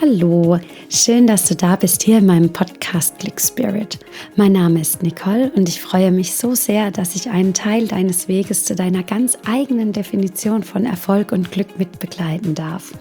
Hallo, schön, dass du da bist hier in meinem Podcast Glück Spirit. Mein Name ist Nicole und ich freue mich so sehr, dass ich einen Teil deines Weges zu deiner ganz eigenen Definition von Erfolg und Glück mit begleiten darf.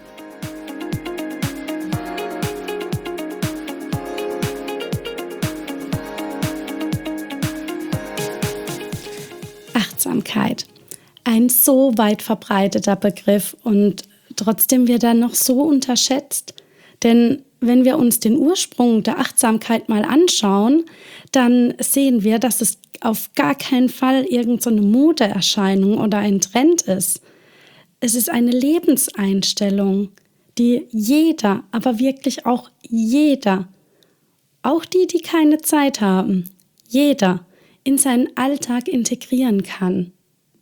Achtsamkeit. Ein so weit verbreiteter Begriff und trotzdem wird er noch so unterschätzt. Denn wenn wir uns den Ursprung der Achtsamkeit mal anschauen, dann sehen wir, dass es auf gar keinen Fall irgendeine Modeerscheinung oder ein Trend ist. Es ist eine Lebenseinstellung, die jeder, aber wirklich auch jeder, auch die keine Zeit haben, jeder in seinen Alltag integrieren kann.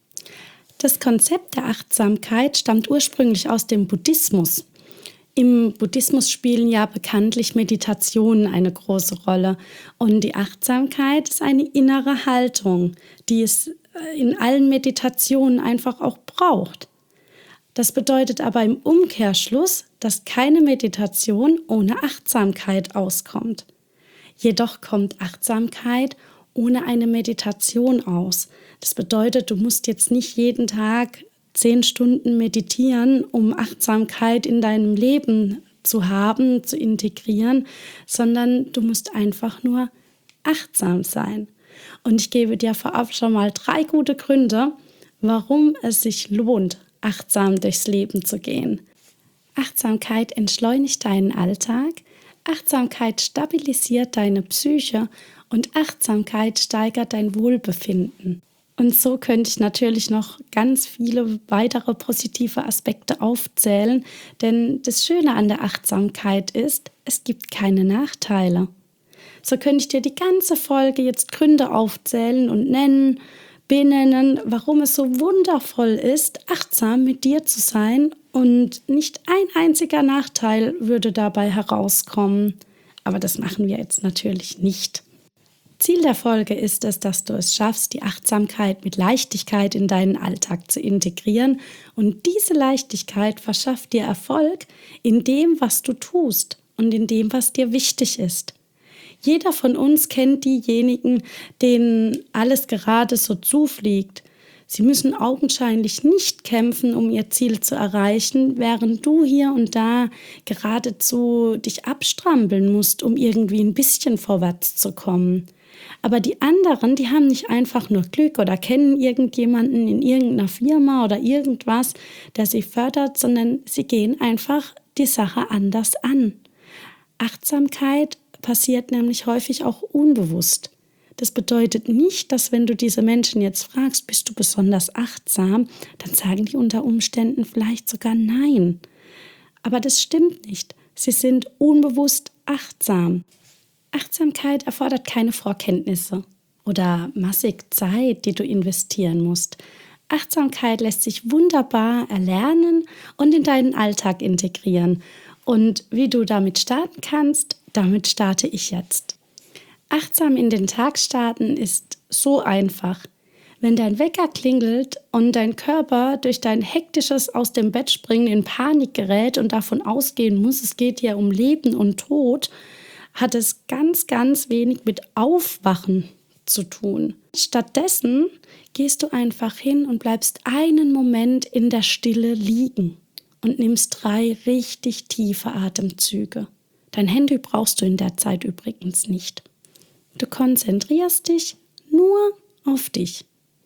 Das Konzept der Achtsamkeit stammt ursprünglich aus dem Buddhismus. Im Buddhismus spielen ja bekanntlich Meditationen eine große Rolle. Und die Achtsamkeit ist eine innere Haltung, die es in allen Meditationen einfach auch braucht. Das bedeutet aber im Umkehrschluss, dass keine Meditation ohne Achtsamkeit auskommt. Jedoch kommt Achtsamkeit ohne eine Meditation aus. Das bedeutet, du musst jetzt nicht jeden Tag 10 Stunden meditieren, um Achtsamkeit in deinem Leben zu haben, zu integrieren, sondern du musst einfach nur achtsam sein. Und ich gebe dir vorab schon mal 3 gute Gründe, warum es sich lohnt, achtsam durchs Leben zu gehen. Achtsamkeit entschleunigt deinen Alltag, Achtsamkeit stabilisiert deine Psyche und Achtsamkeit steigert dein Wohlbefinden. Und so könnte ich natürlich noch ganz viele weitere positive Aspekte aufzählen, denn das Schöne an der Achtsamkeit ist, es gibt keine Nachteile. So könnte ich dir die ganze Folge jetzt Gründe aufzählen und benennen, warum es so wundervoll ist, achtsam mit dir zu sein und nicht ein einziger Nachteil würde dabei herauskommen. Aber das machen wir jetzt natürlich nicht. Ziel der Folge ist es, dass du es schaffst, die Achtsamkeit mit Leichtigkeit in deinen Alltag zu integrieren. Und diese Leichtigkeit verschafft dir Erfolg in dem, was du tust und in dem, was dir wichtig ist. Jeder von uns kennt diejenigen, denen alles gerade so zufliegt. Sie müssen augenscheinlich nicht kämpfen, um ihr Ziel zu erreichen, während du hier und da geradezu dich abstrampeln musst, um irgendwie ein bisschen vorwärts zu kommen. Aber die anderen, die haben nicht einfach nur Glück oder kennen irgendjemanden in irgendeiner Firma oder irgendwas, der sie fördert, sondern sie gehen einfach die Sache anders an. Achtsamkeit passiert nämlich häufig auch unbewusst. Das bedeutet nicht, dass wenn du diese Menschen jetzt fragst, bist du besonders achtsam, dann sagen die unter Umständen vielleicht sogar nein. Aber das stimmt nicht. Sie sind unbewusst achtsam. Achtsamkeit erfordert keine Vorkenntnisse oder massig Zeit, die du investieren musst. Achtsamkeit lässt sich wunderbar erlernen und in deinen Alltag integrieren. Und wie du damit starten kannst, damit starte ich jetzt. Achtsam in den Tag starten ist so einfach. Wenn dein Wecker klingelt und dein Körper durch dein hektisches aus dem Bett springen in Panik gerät und davon ausgehen muss, es geht hier um Leben und Tod, hat es ganz, ganz wenig mit Aufwachen zu tun. Stattdessen gehst du einfach hin und bleibst einen Moment in der Stille liegen und nimmst 3 richtig tiefe Atemzüge. Dein Handy brauchst du in der Zeit übrigens nicht. Du konzentrierst dich nur auf dich.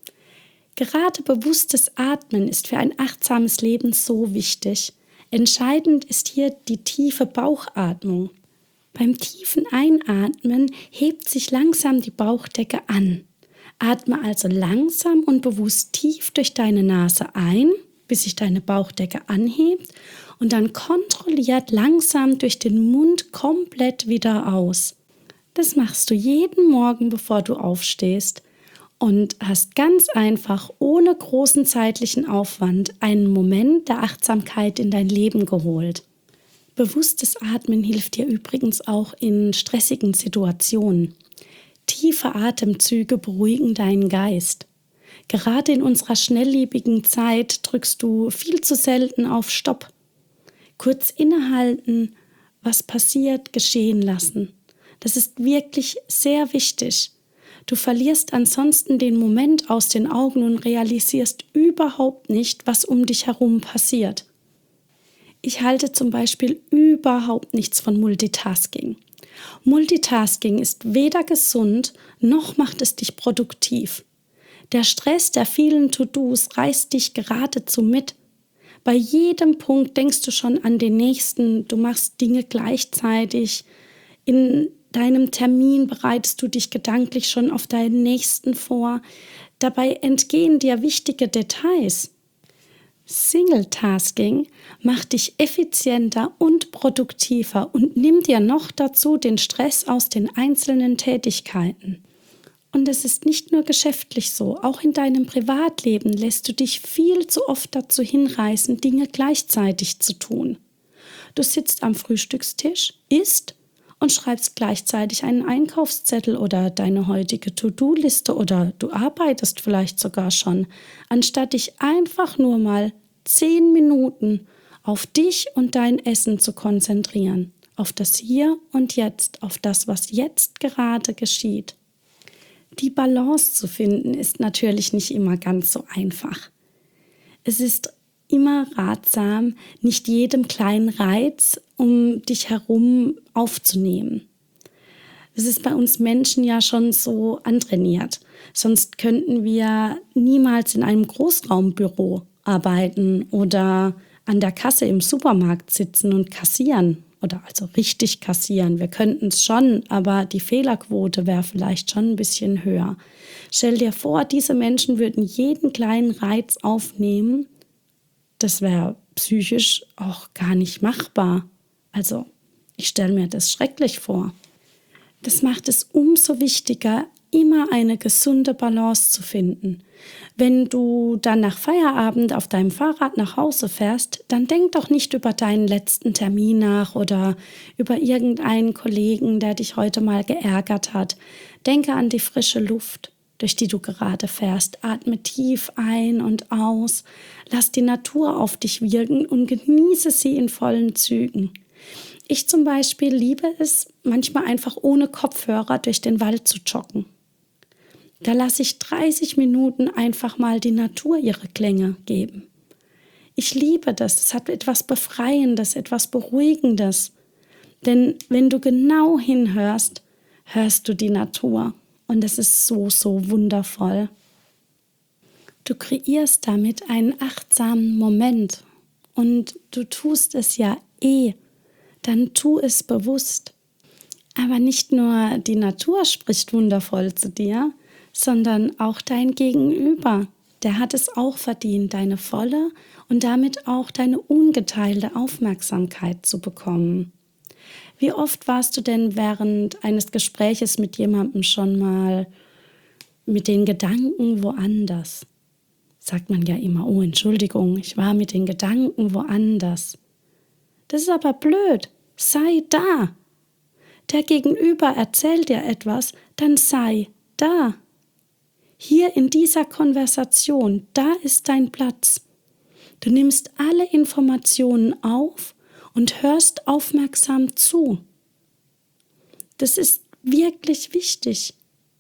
Gerade bewusstes Atmen ist für ein achtsames Leben so wichtig. Entscheidend ist hier die tiefe Bauchatmung. Beim tiefen Einatmen hebt sich langsam die Bauchdecke an. Atme also langsam und bewusst tief durch deine Nase ein, bis sich deine Bauchdecke anhebt und dann kontrolliert langsam durch den Mund komplett wieder aus. Das machst du jeden Morgen, bevor du aufstehst und hast ganz einfach, ohne großen zeitlichen Aufwand, einen Moment der Achtsamkeit in dein Leben geholt. Bewusstes Atmen hilft dir übrigens auch in stressigen Situationen. Tiefe Atemzüge beruhigen deinen Geist. Gerade in unserer schnelllebigen Zeit drückst du viel zu selten auf Stopp. Kurz innehalten, was passiert, geschehen lassen. Das ist wirklich sehr wichtig. Du verlierst ansonsten den Moment aus den Augen und realisierst überhaupt nicht, was um dich herum passiert. Ich halte zum Beispiel überhaupt nichts von Multitasking. Multitasking ist weder gesund, noch macht es dich produktiv. Der Stress der vielen To-Dos reißt dich geradezu mit. Bei jedem Punkt denkst du schon an den nächsten, du machst Dinge gleichzeitig. In deinem Termin bereitest du dich gedanklich schon auf deinen nächsten vor. Dabei entgehen dir wichtige Details. Single-Tasking macht dich effizienter und produktiver und nimmt dir noch dazu den Stress aus den einzelnen Tätigkeiten. Und es ist nicht nur geschäftlich so, auch in deinem Privatleben lässt du dich viel zu oft dazu hinreißen, Dinge gleichzeitig zu tun. Du sitzt am Frühstückstisch, isst und schreibst gleichzeitig einen Einkaufszettel oder deine heutige To-Do-Liste oder du arbeitest vielleicht sogar schon, anstatt dich einfach nur mal 10 Minuten auf dich und dein Essen zu konzentrieren, auf das Hier und Jetzt, auf das, was jetzt gerade geschieht. Die Balance zu finden ist natürlich nicht immer ganz so einfach. Es ist immer ratsam, nicht jedem kleinen Reiz um dich herum aufzunehmen. Das ist bei uns Menschen ja schon so antrainiert. Sonst könnten wir niemals in einem Großraumbüro arbeiten oder an der Kasse im Supermarkt sitzen und kassieren oder also richtig kassieren. Wir könnten es schon, aber die Fehlerquote wäre vielleicht schon ein bisschen höher. Stell dir vor, diese Menschen würden jeden kleinen Reiz aufnehmen. Das wäre psychisch auch gar nicht machbar. Also, ich stelle mir das schrecklich vor. Das macht es umso wichtiger, immer eine gesunde Balance zu finden. Wenn du dann nach Feierabend auf deinem Fahrrad nach Hause fährst, dann denk doch nicht über deinen letzten Termin nach oder über irgendeinen Kollegen, der dich heute mal geärgert hat. Denke an die frische Luft, durch die du gerade fährst. Atme tief ein und aus. Lass die Natur auf dich wirken und genieße sie in vollen Zügen. Ich zum Beispiel liebe es, manchmal einfach ohne Kopfhörer durch den Wald zu joggen. Da lasse ich 30 Minuten einfach mal die Natur ihre Klänge geben. Ich liebe das. Es hat etwas Befreiendes, etwas Beruhigendes. Denn wenn du genau hinhörst, hörst du die Natur. Und es ist so, so wundervoll. Du kreierst damit einen achtsamen Moment. Und du tust es ja dann tu es bewusst. Aber nicht nur die Natur spricht wundervoll zu dir, sondern auch dein Gegenüber. Der hat es auch verdient, deine volle und damit auch deine ungeteilte Aufmerksamkeit zu bekommen. Wie oft warst du denn während eines Gespräches mit jemandem schon mal mit den Gedanken woanders? Sagt man ja immer, oh Entschuldigung, ich war mit den Gedanken woanders. Das ist aber blöd. Sei da. Der Gegenüber erzählt dir etwas, dann sei da. Hier in dieser Konversation, da ist dein Platz. Du nimmst alle Informationen auf und hörst aufmerksam zu. Das ist wirklich wichtig.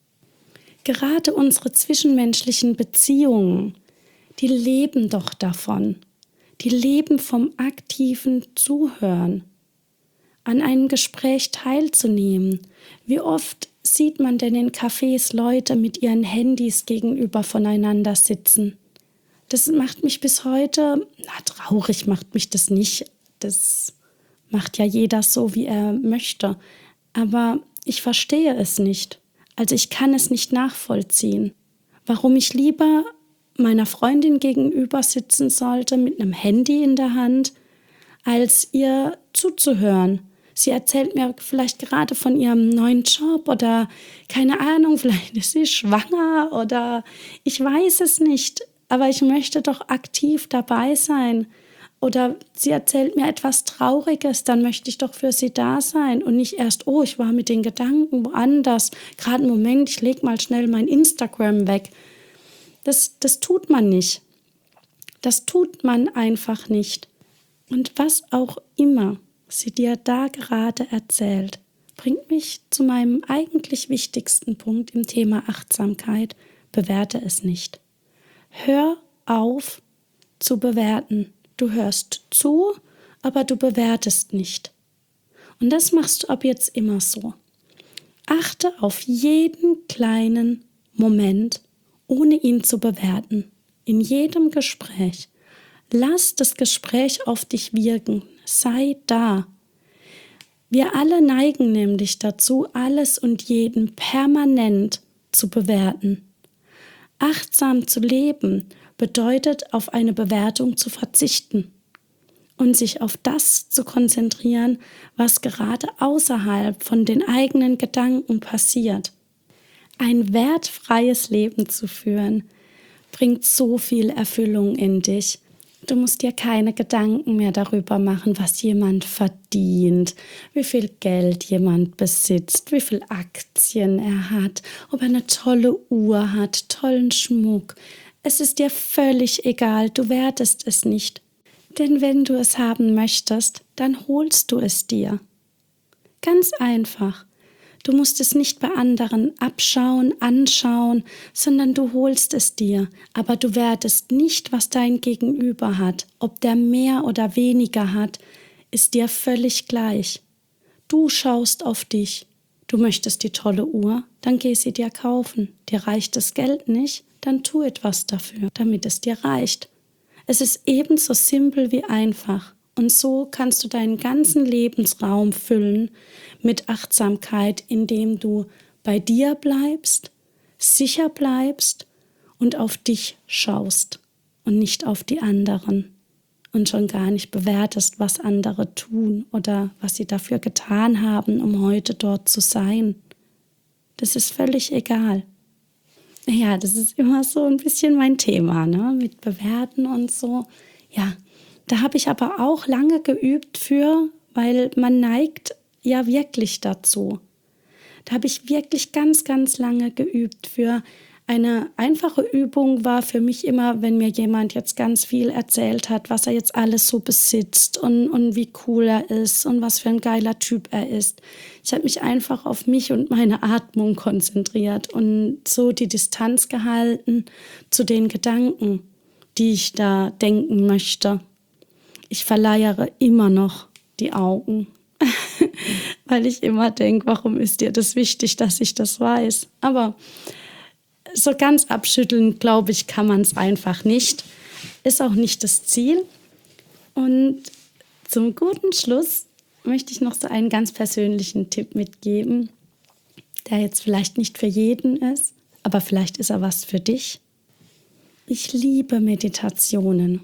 Gerade unsere zwischenmenschlichen Beziehungen, die leben doch davon. Die leben vom aktiven Zuhören, an einem Gespräch teilzunehmen. Wie oft sieht man denn in Cafés Leute mit ihren Handys gegenüber voneinander sitzen? Das macht mich bis heute, traurig macht mich das nicht. Das macht ja jeder so, wie er möchte. Aber ich verstehe es nicht. Also ich kann es nicht nachvollziehen. Warum ich lieber meiner Freundin gegenüber sitzen sollte mit einem Handy in der Hand, als ihr zuzuhören. Sie erzählt mir vielleicht gerade von ihrem neuen Job oder keine Ahnung, vielleicht ist sie schwanger oder ich weiß es nicht, aber ich möchte doch aktiv dabei sein. Oder sie erzählt mir etwas Trauriges, dann möchte ich doch für sie da sein und nicht erst, oh, ich war mit den Gedanken woanders. Gerade einen Moment, ich lege mal schnell mein Instagram weg. Das tut man nicht. Das tut man einfach nicht. Und was auch immer sie dir da gerade erzählt, bringt mich zu meinem eigentlich wichtigsten Punkt im Thema Achtsamkeit. Bewerte es nicht. Hör auf zu bewerten. Du hörst zu, aber du bewertest nicht. Und das machst du ab jetzt immer so. Achte auf jeden kleinen Moment, ohne ihn zu bewerten. In jedem Gespräch. Lass das Gespräch auf dich wirken. Sei da. Wir alle neigen nämlich dazu, alles und jeden permanent zu bewerten. Achtsam zu leben bedeutet, auf eine Bewertung zu verzichten und sich auf das zu konzentrieren, was gerade außerhalb von den eigenen Gedanken passiert. Ein wertfreies Leben zu führen, bringt so viel Erfüllung in dich. Du musst dir keine Gedanken mehr darüber machen, was jemand verdient, wie viel Geld jemand besitzt, wie viel Aktien er hat, ob er eine tolle Uhr hat, tollen Schmuck. Es ist dir völlig egal, du wertest es nicht. Denn wenn du es haben möchtest, dann holst du es dir. Ganz einfach. Du musst es nicht bei anderen abschauen, anschauen, sondern du holst es dir. Aber du wertest nicht, was dein Gegenüber hat. Ob der mehr oder weniger hat, ist dir völlig gleich. Du schaust auf dich. Du möchtest die tolle Uhr, dann geh sie dir kaufen. Dir reicht das Geld nicht, dann tu etwas dafür, damit es dir reicht. Es ist ebenso simpel wie einfach. Und so kannst du deinen ganzen Lebensraum füllen mit Achtsamkeit, indem du bei dir bleibst, sicher bleibst und auf dich schaust und nicht auf die anderen und schon gar nicht bewertest, was andere tun oder was sie dafür getan haben, um heute dort zu sein. Das ist völlig egal. Ja, das ist immer so ein bisschen mein Thema, ne? Mit Bewerten und so. Ja, da habe ich aber auch lange geübt für, weil man neigt ja wirklich dazu. Da habe ich wirklich ganz, ganz lange geübt für. Eine einfache Übung war für mich immer, wenn mir jemand jetzt ganz viel erzählt hat, was er jetzt alles so besitzt und wie cool er ist und was für ein geiler Typ er ist. Ich habe mich einfach auf mich und meine Atmung konzentriert und so die Distanz gehalten zu den Gedanken, die ich da denken möchte. Ich verleiere immer noch die Augen, weil ich immer denke, warum ist dir das wichtig, dass ich das weiß? Aber so ganz abschütteln, glaube ich, kann man es einfach nicht. Ist auch nicht das Ziel. Und zum guten Schluss möchte ich noch so einen ganz persönlichen Tipp mitgeben, der jetzt vielleicht nicht für jeden ist, aber vielleicht ist er was für dich. Ich liebe Meditationen.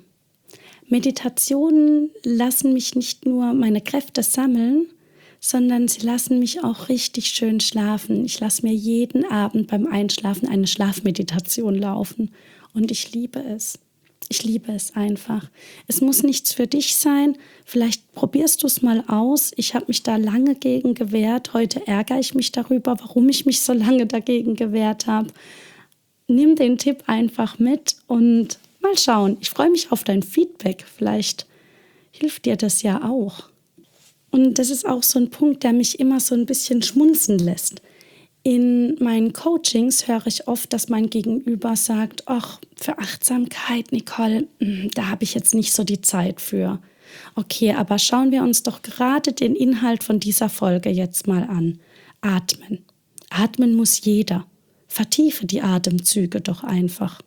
Meditationen lassen mich nicht nur meine Kräfte sammeln, sondern sie lassen mich auch richtig schön schlafen. Ich lasse mir jeden Abend beim Einschlafen eine Schlafmeditation laufen und ich liebe es. Ich liebe es einfach. Es muss nichts für dich sein. Vielleicht probierst du es mal aus. Ich habe mich da lange gegen gewehrt. Heute ärgere ich mich darüber, warum ich mich so lange dagegen gewehrt habe. Nimm den Tipp einfach mit und mal schauen. Ich freue mich auf dein Feedback. Vielleicht hilft dir das ja auch. Und das ist auch so ein Punkt, der mich immer so ein bisschen schmunzeln lässt. In meinen Coachings höre ich oft, dass mein Gegenüber sagt, ach, für Achtsamkeit, Nicole, da habe ich jetzt nicht so die Zeit für. Okay, aber schauen wir uns doch gerade den Inhalt von dieser Folge jetzt mal an. Atmen. Atmen muss jeder. Vertiefe die Atemzüge doch einfach.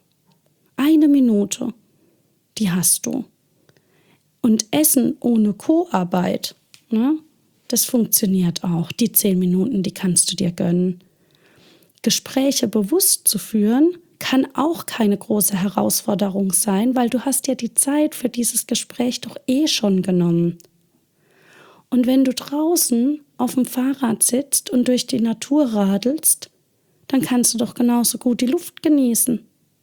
1 Minute, die hast du. Und Essen ohne Co-Arbeit, ne? Das funktioniert auch. Die 10 Minuten, die kannst du dir gönnen. Gespräche bewusst zu führen, kann auch keine große Herausforderung sein, weil du hast ja die Zeit für dieses Gespräch doch schon genommen. Und wenn du draußen auf dem Fahrrad sitzt und durch die Natur radelst, dann kannst du doch genauso gut die Luft genießen.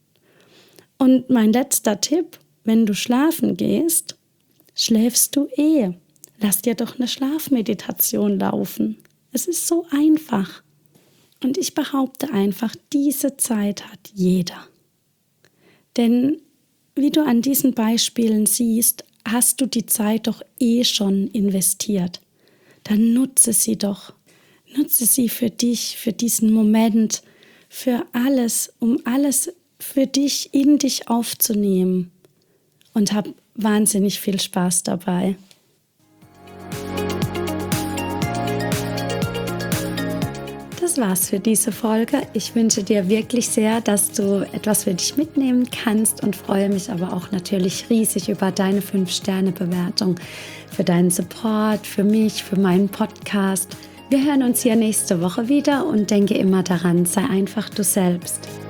Und mein letzter Tipp, wenn du schlafen gehst, schläfst du Lass dir doch eine Schlafmeditation laufen. Es ist so einfach. Und ich behaupte einfach, diese Zeit hat jeder. Denn wie du an diesen Beispielen siehst, hast du die Zeit doch eh schon investiert. Dann nutze sie doch. Nutze sie für dich, für diesen Moment, für alles, um alles für dich in dich aufzunehmen. Und hab wahnsinnig viel Spaß dabei. Das war's für diese Folge. Ich wünsche dir wirklich sehr, dass du etwas für dich mitnehmen kannst und freue mich aber auch natürlich riesig über deine 5-Sterne-Bewertung, für deinen Support, für mich, für meinen Podcast. Wir hören uns hier nächste Woche wieder und denke immer daran, sei einfach du selbst.